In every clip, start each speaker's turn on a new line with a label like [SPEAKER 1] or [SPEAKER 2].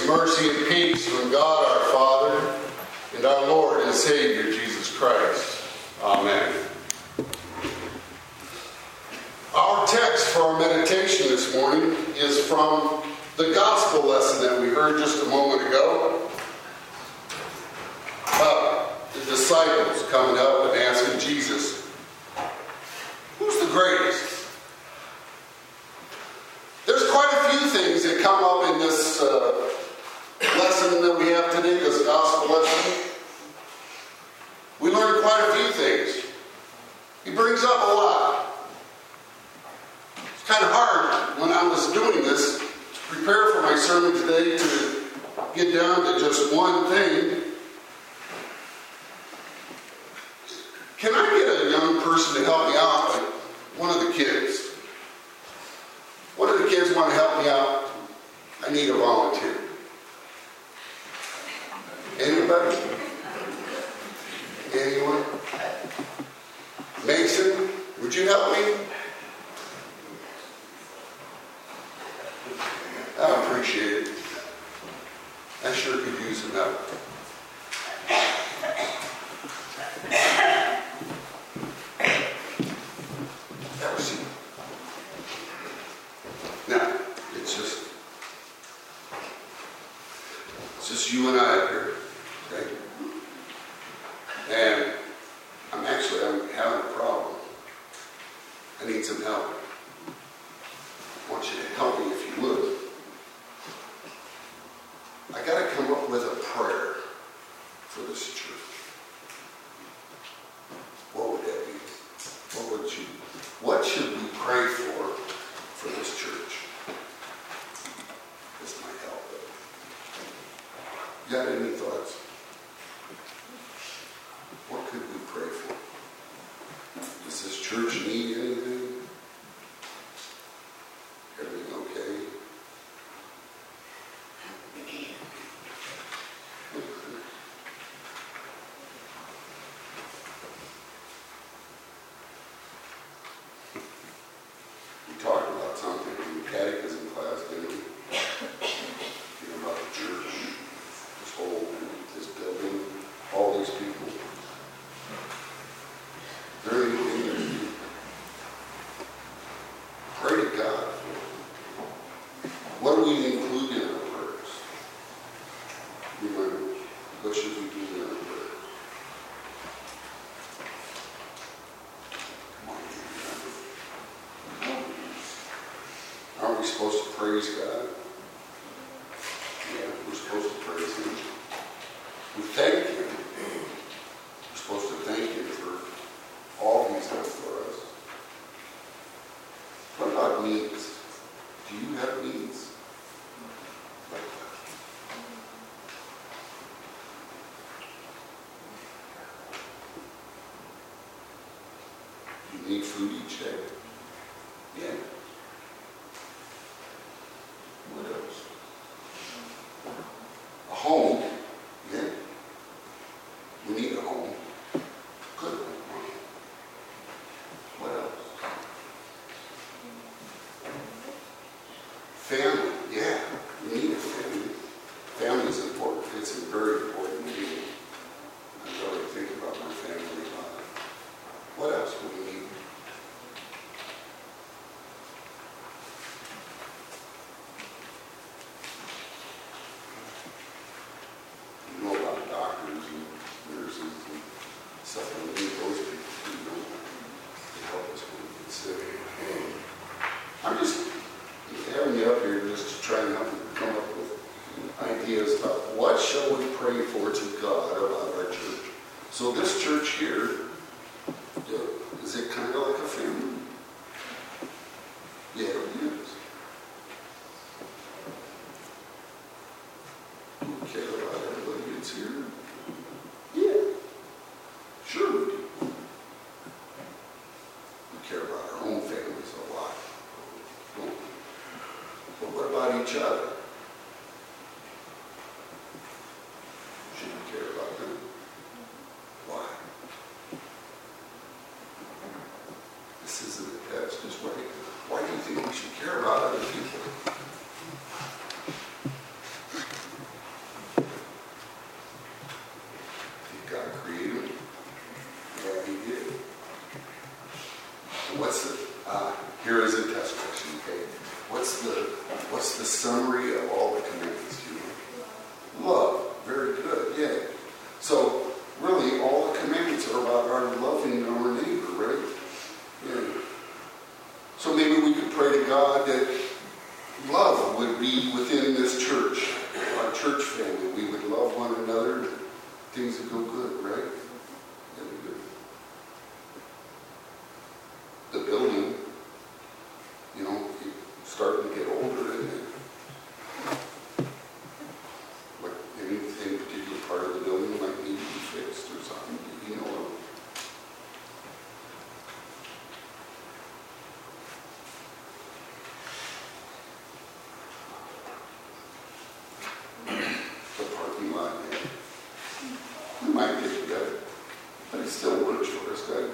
[SPEAKER 1] Mercy and peace from God our Father and our Lord and Savior Jesus Christ. Amen. Our text for our meditation this morning is from the gospel lesson that we heard just a moment ago. The disciples coming up and asking Jesus, who's the greatest? There's quite a few things that come up in this lesson that we have today, this gospel lesson. We learn quite a few things. He brings up a lot. It's kind of hard when I was doing this to prepare for my sermon today to get down to just one thing. Can I get a young person to help me out? Like one of the kids. One of the kids want to help me out. I need a volunteer. Anybody? Anyone? Mason, would you help me? I appreciate it. I sure could use some help. Have a seat. Now, it's just you and I up here, okay? And I'm having a problem. I need some help. I want you to help me if you would. I got to come up with a prayer for this church. What would that be? What should we pray for this church? This might help. You got any thoughts? What could we pray for? Does this church need anything? Everything okay? We talked about something in the catechism class, didn't we? About the church, this building, all these people. Very good. Pray to God. What do we include in our prayers? Remember, what should we do in our prayers? Come on, aren't we supposed to praise God? Yeah, we're supposed to praise Him. We thank Him. We're supposed to thank Him for all He's done for us. What about needs? Do you have needs? You need food each day? Yeah. What else? A home? Yeah. We need a home. Good home. What else? Family. Yeah. We need a family. Family is important. It's very important to me. I really think about my family a lot. What else do we need? You know about doctors and nurses and stuff. We need those people too, to help us when we get sick. I'm just having you up here just to try and help you come up with ideas about what shall we pray for to God about our church. So this church here, is it kind of like a family? Yeah, it is. Do we care about everybody that's here? Yeah. Sure we do. We care about our own families a lot. Don't we? But what about each other? Should we care about them? Why? This isn't a test. Just why do you think we should care about other people? this church, our church family, we would love one another, things would go good, right? That'd be good. The building, you know, starting to get older, isn't it? Like any particular part of the building might need to be fixed or something, you know. The parking lot, man. We might get together, but it still works for us, doesn't it?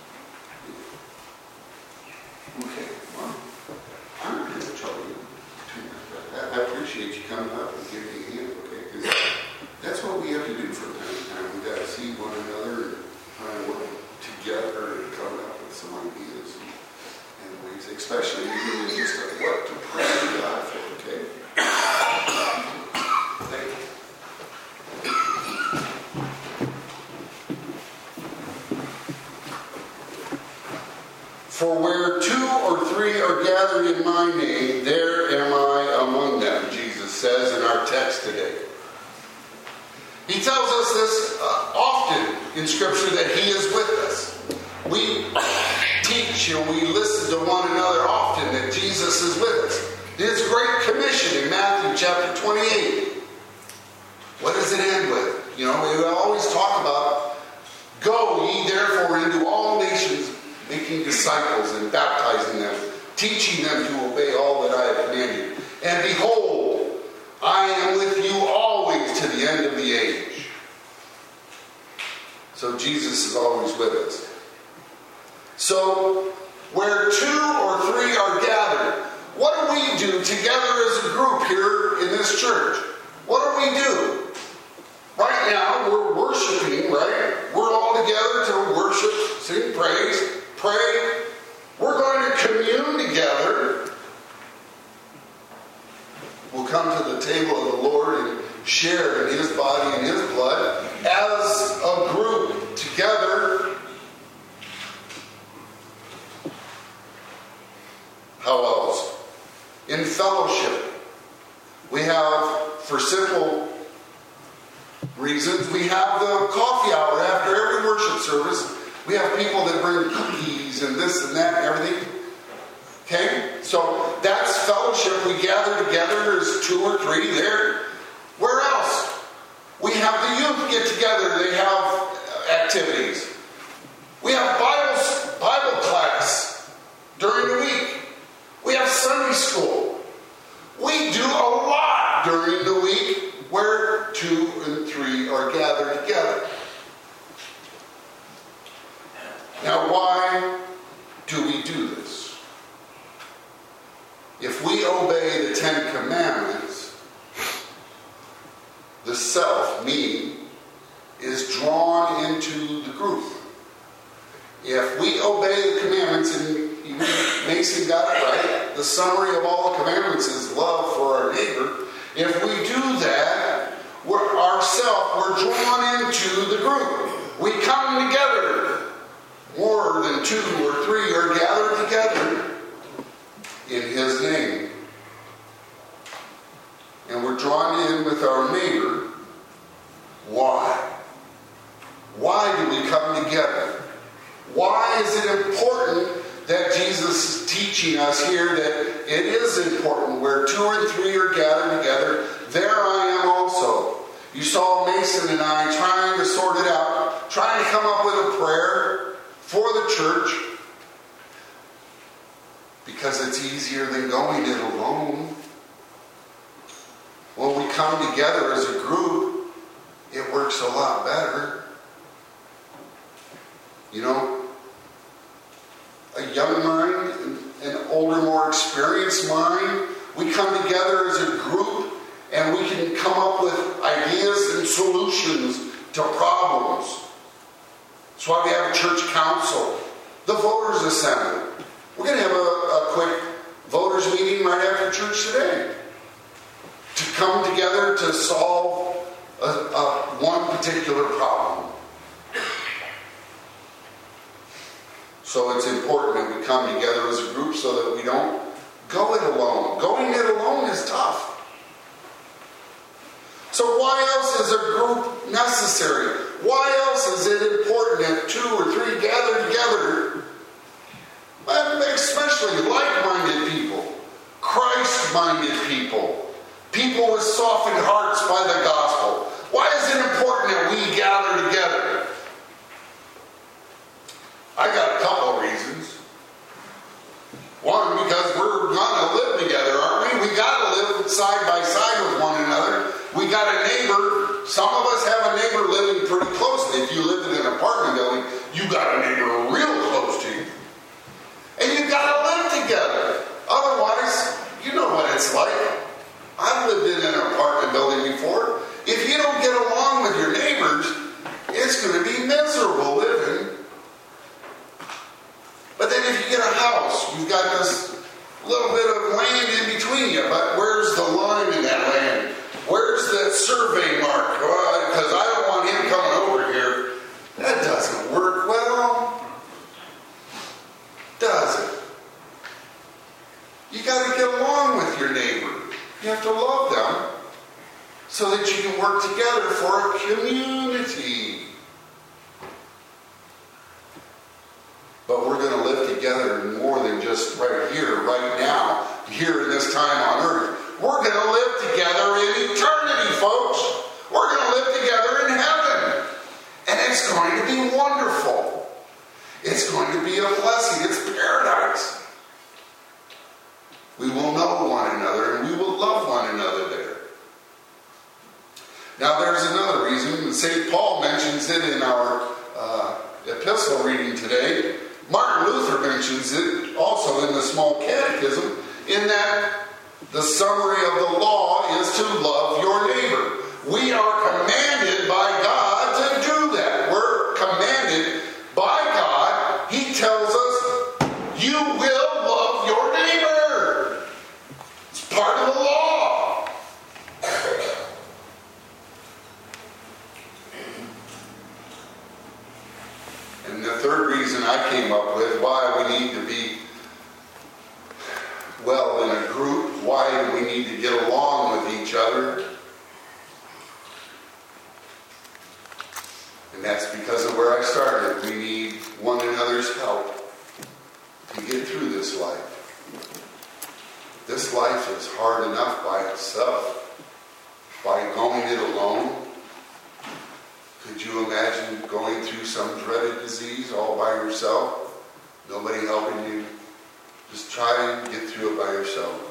[SPEAKER 1] Okay, well, I'm not going to trouble you too much. I appreciate you coming up and giving me a hand, okay? Because that's what we have to do from time to time. We've got to see one another and try and work together and come up with some ideas and ways, especially even just what to pray to God for, okay? Thank you. For where 2 or 3 are gathered in my name, there am I among them, Jesus says in our text today. He tells us this often in Scripture that He is with us. We teach and we listen to one another often that Jesus is with us. His Great Commission in Matthew chapter 28. What does it end with? You know, we always talk about, go ye therefore into all nations, making disciples and baptizing them, teaching them to obey all that I have commanded. And behold, I am with you always to the end of the age. So Jesus is always with us. So, where 2 or 3 are gathered, what do we do together as a group here in this church? What do we do? Right now, we're worshiping, right? We're all together to worship, sing praise, pray. We're going to commune together. We'll come to the table of the Lord and share in His body and His blood as a group together. How else? In fellowship. We have, for simple reasons, we have the coffee hour after every worship service. We have people that bring cookies and this and that and everything. Okay? So that's fellowship. We gather together. There's 2 or 3 there. Where else? We have the youth get together. They have activities. We have Bible class during the week. We have Sunday school. We do a lot during the week where 2 and 3 are gathered together. Now, why do we do this? If we obey the 10 Commandments, the self, me, is drawn into the group. If we obey the commandments, and Mason got it right, the summary of all the commandments is love for our neighbor. If we do that, we're drawn into the group. We come together. More than 2 or 3 are gathered together in His name. And we're drawn in with our neighbor. Why? Why do we come together? Why is it important that Jesus is teaching us here that it is important where 2 or 3 are gathered together, there I am also. You saw Mason and I trying to sort it out, trying to come up with a prayer for the church, because it's easier than going it alone. When we come together as a group, it works a lot better. You know, a young mind, an older, more experienced mind, we come together as a group and we can come up with ideas and solutions to problems. That's why we have a church council, the voters assembly. We're going to have a quick voters meeting right after church today to come together to solve one particular problem. So it's important that we come together as a group so that we don't go it alone. Going it alone is tough. So why else is a group necessary? Why else is it important that 2 or 3 gather together? Well, especially like-minded people, Christ-minded people, people with softened hearts by the gospel. Why is it important that we gather together? I got a couple of reasons. One, because we're going to live together, aren't we? We got to live side by side with one another. We got a neighbor. Some of us have a neighbor living pretty closely. If you live in an apartment building, you got a neighbor real close to you. And you got to live together. Otherwise, you know what it's like. I've lived in an apartment building before. If you don't get along with your neighbors, it's going to be miserable living. But then if you get a house, you've got this little bit of land in between you. But where's the line in that land? Where's that survey mark? Because I don't want him coming over here. That doesn't work well, does it? You got to get along with your neighbor. You have to love them so that you can work together for a community. But we're going to live together more than just right here, right now, here in this time on earth. We're going to live together in eternity, folks. We're going to live together in heaven. And it's going to be wonderful. It's going to be a blessing. It's paradise. We will know one another and we will love one another there. Now there's another reason. St. Paul mentions it in our epistle reading today. Martin Luther mentions it also in the Small Catechism, in that the summary of the law is to love your neighbor. We are commanded by God to do that. We're commanded by God. He tells us, you will love your neighbor. It's part of the law. And the third reason I came up with why we need to be well in a group, why we need to get along with each other, and that's because of where I started. We need one another's help to get through this life. This life is hard enough by itself. By going it alone, could you imagine going through some dreaded disease all by yourself? Nobody helping you? Just try and get through it by yourself.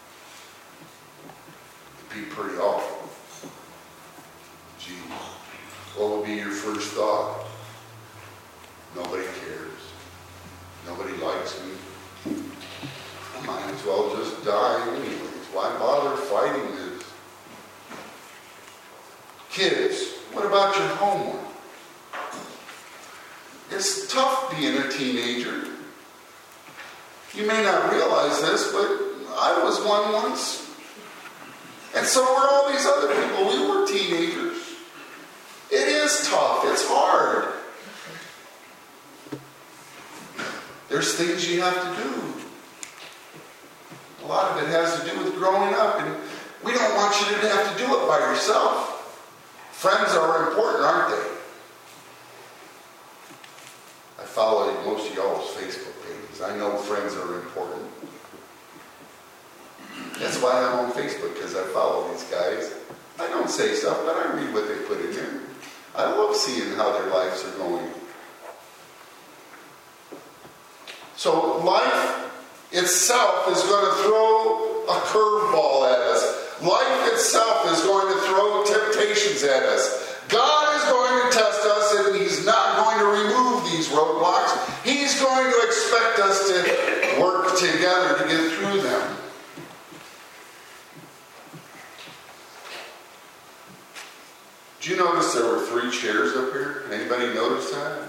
[SPEAKER 1] It'd be pretty awful. Gee, what would be your first thought? Nobody cares. Nobody likes me. I might as well just die anyways. Why bother fighting this? Kids, what about your homework? It's tough being a teenager. You may not realize this, but I was one once. And so were all these other people. We were teenagers. It is tough. It's hard. There's things you have to do. A lot of it has to do with growing up. And we don't want you to have to do it by yourself. Friends are important, aren't they? I follow most of y'all's Facebook pages. I know friends are important. That's why I'm on Facebook, because I follow these guys. I don't say stuff, but I read what they put in there. I love seeing how their lives are going. So life itself is going to throw a curveball at us. Life itself is going to throw temptations at us. God is going to test us, and He's not going to remove these roadblocks. He's going to expect us to work together to get through them. Did you notice there were 3 chairs up here? Anybody notice that?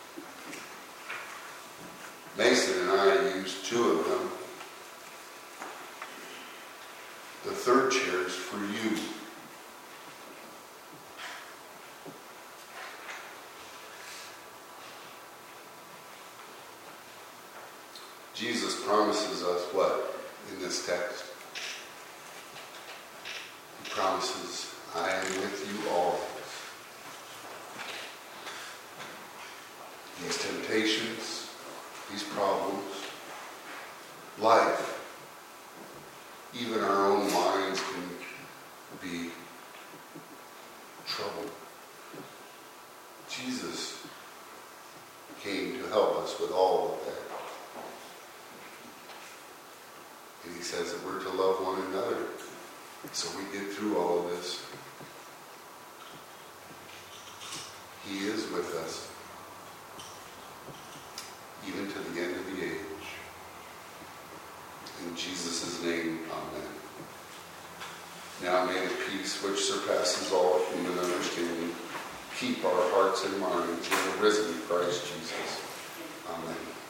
[SPEAKER 1] Mason and I used 2 of them. The 3rd chair is for you. Jesus promises us what in this text? He promises, I am with you always. These temptations, these problems, life, even our own minds can be troubled. Jesus came to help us with all of that. And he says that we're to love one another. So we get through all of this. He is with us, even to the end of the age. In Jesus' name, amen. Now may the peace which surpasses all human understanding keep our hearts and minds in the risen Christ Jesus. Amen.